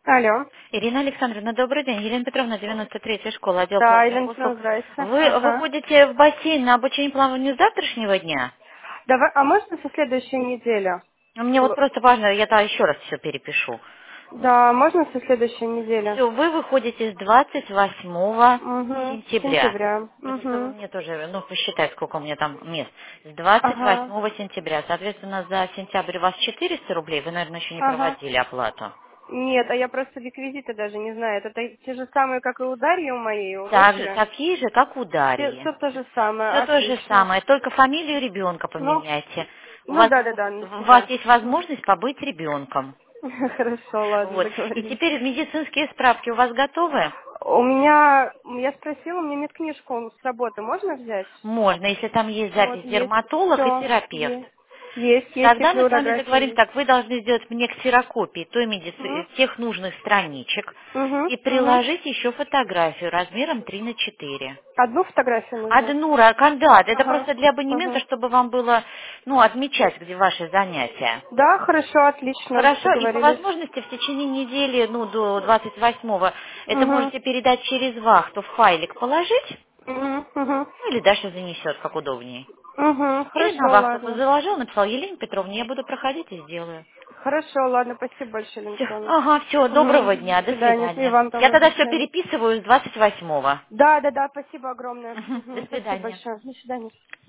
Алло. Ирина Александровна, добрый день. Елена Петровна, 93-я школа, отдел Да, платных Елена Петровна, услуг. здрасте. Вы Ага. выходите в бассейн на обучение плаванию с завтрашнего дня? Давай, а можно со следующей недели? Мне вот просто важно, я там еще раз все перепишу. Да, можно со следующей недели? Все, вы выходите с 28 Угу. сентября. Сентября. Это чтобы Угу. мне тоже, посчитать, сколько у меня там мест. С Ага. 28 сентября. Соответственно, за сентябрь у вас 400 рублей. Вы, наверное, еще не Ага. проводили оплату. Нет, а я просто реквизиты даже не знаю. Это те же самые, как и у Дарьи у моей, у Так же, дочери? такие же, как у Дарьи. Все то же самое. Все то же Отлично. самое, только фамилию ребенка Ну, поменяйте. У ну вас, да, у вас навсегда. есть возможность побыть ребенком. Хорошо, ладно, Вот. И договорились. теперь медицинские справки у вас готовы? У меня, я спросила, у меня нет книжку с работы, можно взять? Можно, если там есть Вот, запись есть, дерматолог и все, терапевт. есть. Есть, и Тогда мы с вами флюорография договоримся есть. так, вы должны сделать мне ксерокопии Угу, тех нужных страничек угу, и угу. приложить еще фотографию размером 3 на 4. Одну фотографию нужно? Одну кандидат, это Ага, просто для абонемента, ага. чтобы вам было, отмечать, где ваши занятия. Да, хорошо, отлично, Хорошо, и по договорились. возможности в течение недели, до 28-го, это Угу, можете передать через вахту в файлик положить, угу, угу. или Даша занесет, как удобнее. Угу, Или на хорошо, вахту ладно. заложил, написал Елене Петровне, я буду проходить и сделаю. Хорошо, ладно, спасибо большое, Все, Лентон. ага, все, доброго Угу, дня, до до свидания. И свидания. вам Я того, до тогда все свидания. переписываю с 28-го. Да, спасибо огромное. Мгм, до Угу, спасибо свидания. большое. До свидания.